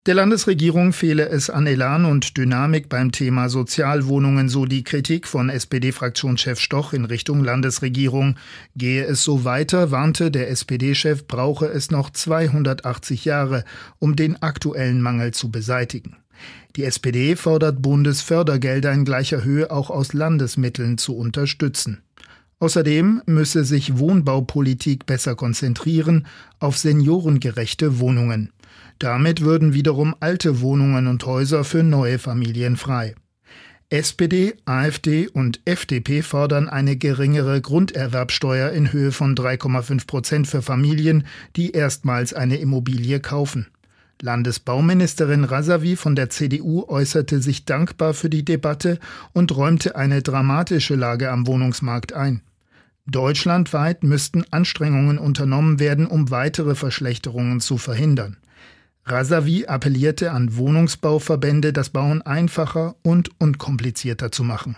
Der Landesregierung fehle es an Elan und Dynamik beim Thema Sozialwohnungen, so die Kritik von SPD-Fraktionschef Stoch in Richtung Landesregierung. Gehe es so weiter, warnte der SPD-Chef, brauche es noch 280 Jahre, um den aktuellen Mangel zu beseitigen. Die SPD fordert Bundesfördergelder in gleicher Höhe auch aus Landesmitteln zu unterstützen. Außerdem müsse sich Wohnbaupolitik besser konzentrieren auf seniorengerechte Wohnungen. Damit würden wiederum alte Wohnungen und Häuser für neue Familien frei. SPD, AfD und FDP fordern eine geringere Grunderwerbsteuer in Höhe von 3,5% für Familien, die erstmals eine Immobilie kaufen. Landesbauministerin Razavi von der CDU äußerte sich dankbar für die Debatte und räumte eine dramatische Lage am Wohnungsmarkt ein. Deutschlandweit müssten Anstrengungen unternommen werden, um weitere Verschlechterungen zu verhindern. Razavi appellierte an Wohnungsbauverbände, das Bauen einfacher und unkomplizierter zu machen.